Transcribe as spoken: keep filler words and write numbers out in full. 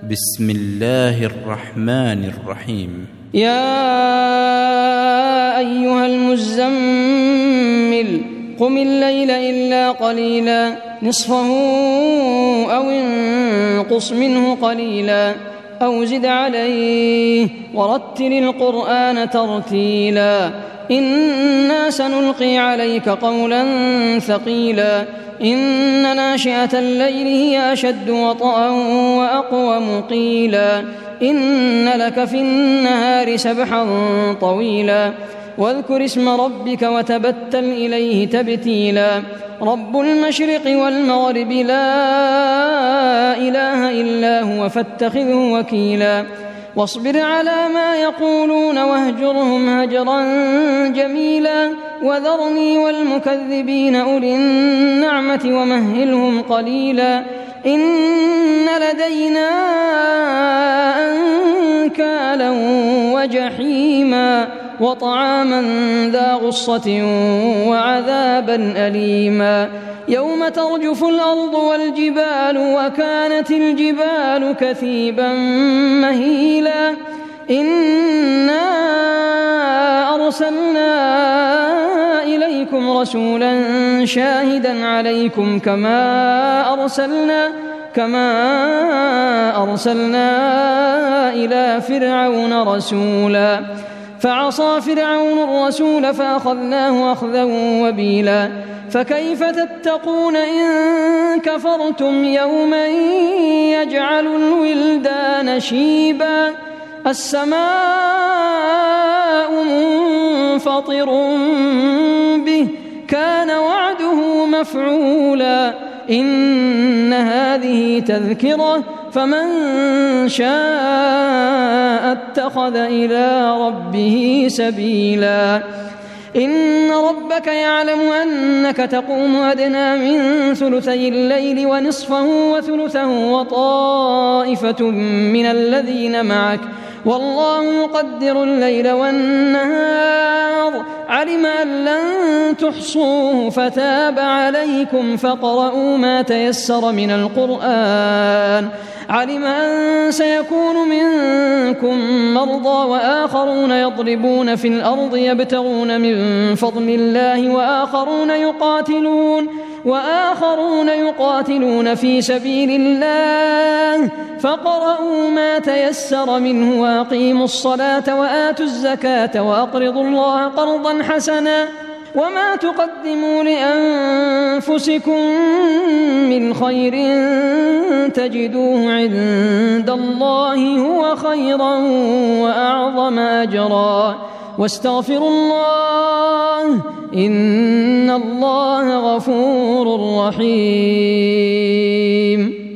بسم الله الرحمن الرحيم. يا أيها المزمل قم الليل إلا قليلا نصفه أو انقص منه قليلا أو زد عليه ورتل القرآن ترتيلا إنا سنلقي عليك قولا ثقيلا إن ناشئة الليل هي أشد وطئا وأقوم قيلا إن لك في النهار سبحا طويلا واذكر اسم ربك وتبتل إليه تبتيلا رب المشرق والمغرب لا إله إلا هو فاتخذه وكيلا واصبر على ما يقولون واهجرهم هجرا جميلا وذرني والمكذبين أولي النعمة ومهلهم قليلا إن لدينا أنكالا وجحيما وطعاما ذا غصة وعذابا أليما يوم ترجف الأرض والجبال وكانت الجبال كثيبا مهيلا إنا أرسلنا إليكم رسولا شاهدا عليكم كما أرسلنا كما أرسلنا إلى فرعون رسولا فعصى فرعون الرسول فأخذناه أخذا وبيلا فكيف تتقون إن كفرتم يوما يجعل الولدان شيبا السماء منفطر به كان وعده مفعولا إن هذه تذكرة فمن شاء اتخذ إلى ربه سبيلا إن ربك يعلم أنك تقوم أدنى من ثلثي الليل ونصفه وثلثه وطائفة من الذين معك والله يقدر الليل والنهار علم أن لن تحصوه فتاب عليكم فاقرؤوا ما تيسر من القرآن علم أن سيكون منكم مرضى وآخرون يضربون في الأرض يبتغون من فضل الله وآخرون يقاتلون وآخرون يقاتلون في سبيل الله فاقرؤوا ما تيسر منه وأقيموا الصلاة وآتوا الزكاة وأقرضوا الله قرضا حسنا وما تقدموا لأنفسكم من خير تجدوه عند الله هو خيرا وأعظم أجرا واستغفروا الله إن الله غفور رحيم.